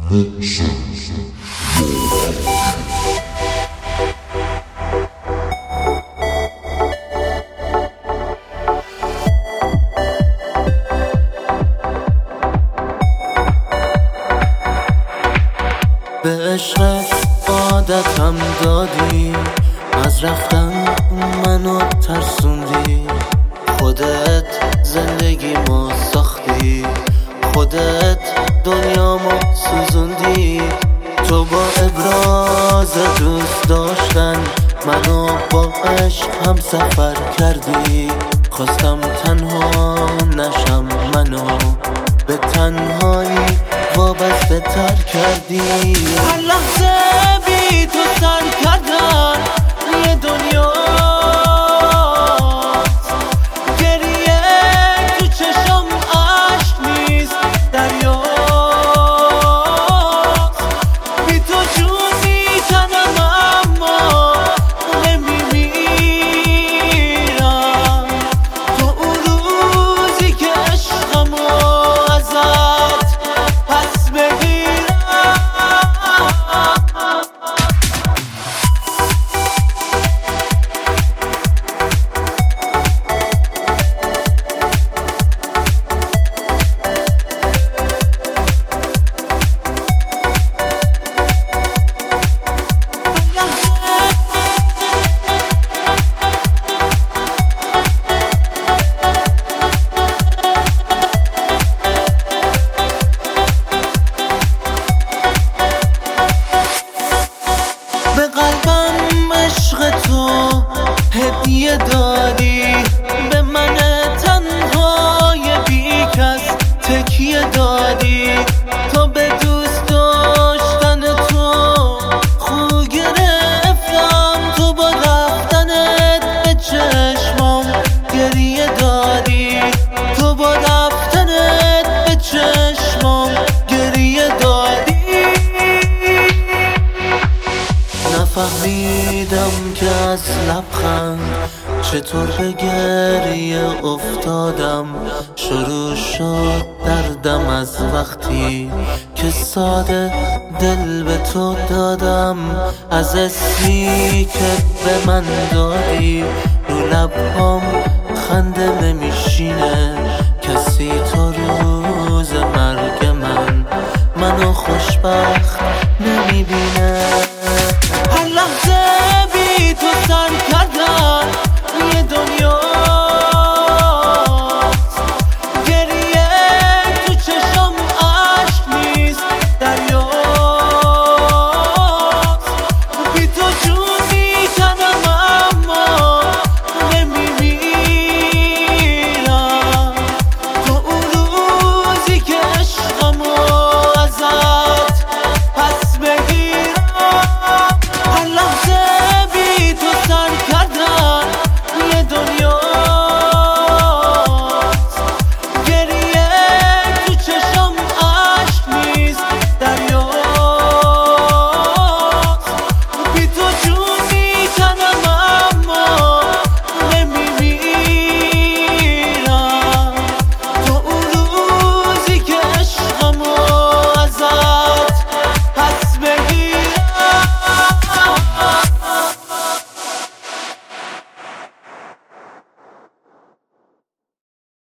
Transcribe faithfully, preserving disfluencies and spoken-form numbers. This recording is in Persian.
به عشقت عادتم دادی، از رفتن منو ترسوندی. خودت زندگی ما ساختی، خودت دنیامو سوزوندی. تو با ابراز دوست داشتن منو با عشق هم سفر کردی. خواستم تنها نشم، منو به تنهایی وابسته تر کردی. هر لحظه بی تو سر کردن یه دنیا، گریه تو چشم عشق نیست دریاست. بی تو جون میکنم اما نمیمیرم. تو اون روزی که عشقمو ازت پس بگیرم. به قلبم عشق تو هدیه دادی، به من تنهای بی کس تکیه دادی. تو به دوست داشتن تو خو گرفتم، تو با رفتنت به چشمام گریه دادی. تو با رفتنت به چشمام گریه دادی. نفهمیدم که از لبخند چطور به گریه افتادم. شروع شد دردم از وقتی که ساده دل به تو دادم. از اسمی که به من دادی رو لبام خنده نمیشینه. کسی تا روز مرگ من منو خوشبخت نمیبینه.